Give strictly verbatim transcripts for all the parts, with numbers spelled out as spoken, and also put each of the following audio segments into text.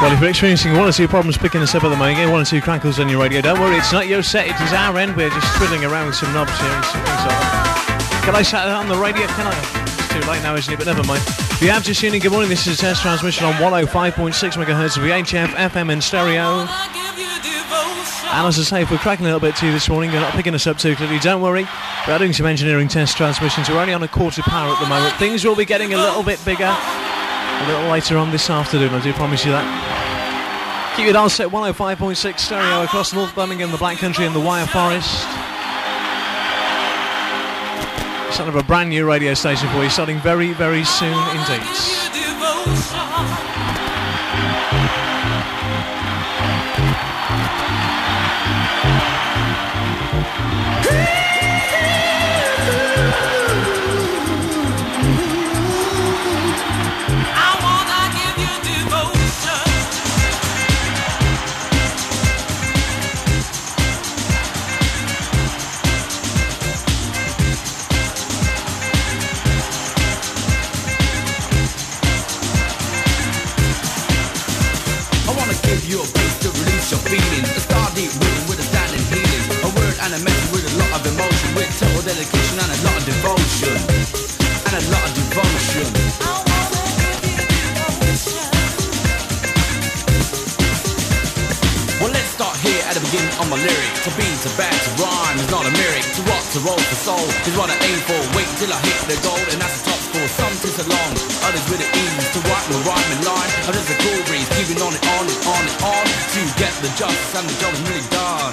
Well, if you're experiencing one or two problems picking us up at the moment, get one or two crackles on your radio. Don't worry, it's not your set, it is our end. We're just twiddling around with some knobs here and some things like that. Can I shout that on the radio? Can I? It's too late now, isn't it? But never mind. If you have just tuned in, good morning. This is a test transmission on one oh five point six megahertz of V H F, F M and stereo. And as I say, if we're cracking a little bit to you this morning, you're not picking us up too clearly, don't worry. We are doing some engineering test transmissions. We're only on a quarter power at the moment. Things will be getting a little bit bigger a little later on this afternoon, I do promise you that. Keep your dial set one oh five point six stereo across North Birmingham, the Black Country and the Wyre Forest. Sound of a brand new radio station for you, starting very, very soon indeed. Your feelings, a star deep rhythm with a standing healing, a word and a message with a lot of emotion, with total dedication and a lot of devotion, and a lot of devotion. I wanna give you devotion. Well, let's start here at the beginning of my lyric. To be, to back, to rhyme is not a lyric. To rock, to roll, for soul is what I aim for. Wait till I hit the goal, and that's the top score. Some twist along, others with the ease. To write my rhyme and line, I'm just a cool breeze, keeping on and on and on and on. To get the justice and the job is really done.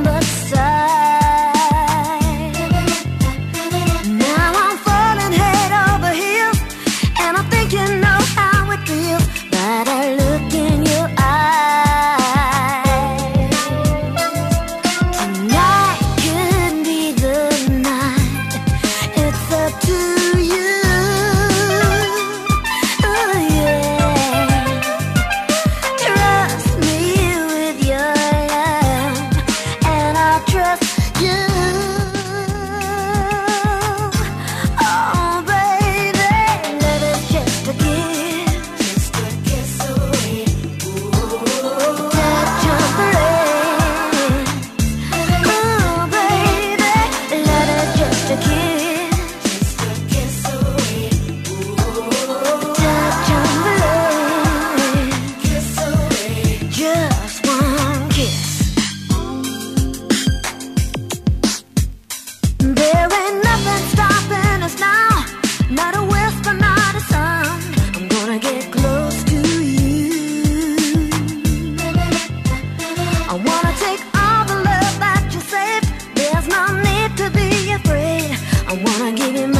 Now I'm falling head I wanna give you